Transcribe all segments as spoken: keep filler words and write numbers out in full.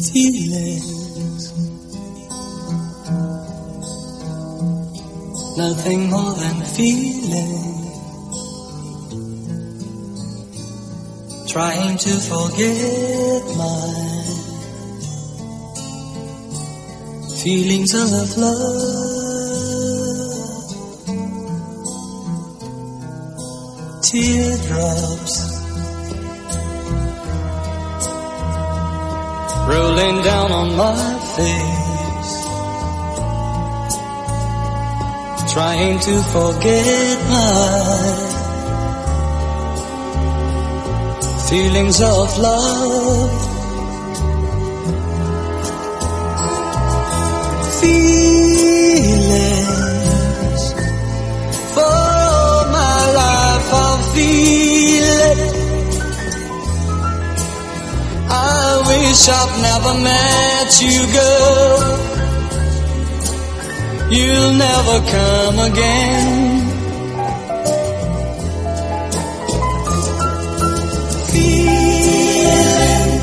feelings, nothing more than feeling, trying to forget my feelings of love, teardrops rolling down on my face, trying to forget my feelings of love, feelings for all my life I'll feel it. I wish I'd never met you, girl. You'll never come again. Feeling,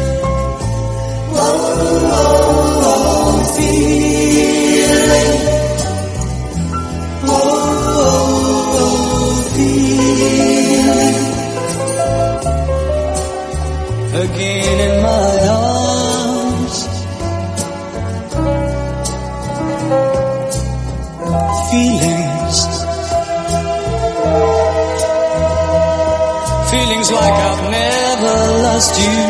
oh, oh, oh, feeling, oh, oh, oh, feeling, again in my arms, feelings, feelings like I've never lost you,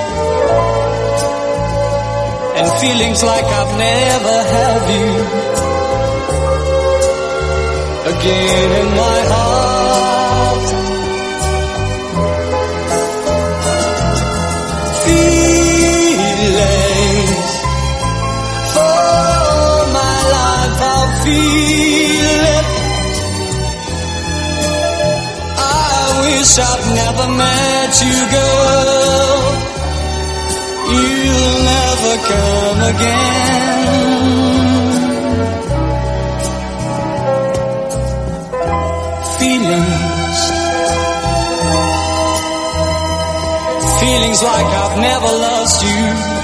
and feelings like I've never had you, again in my heart. Feelings for my life I'll feel it. I wish I'd never met you, girl. You'll never come again. Feelings, feelings like I've never lost you,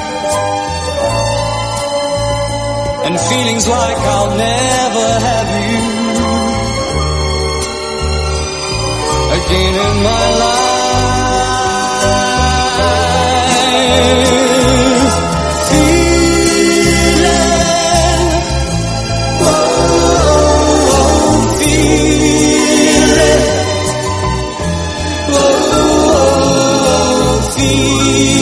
and feelings like I'll never have you again in my life. Feeling, oh, oh, feeling, oh, oh,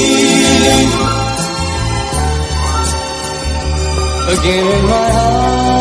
feeling, again in my heart.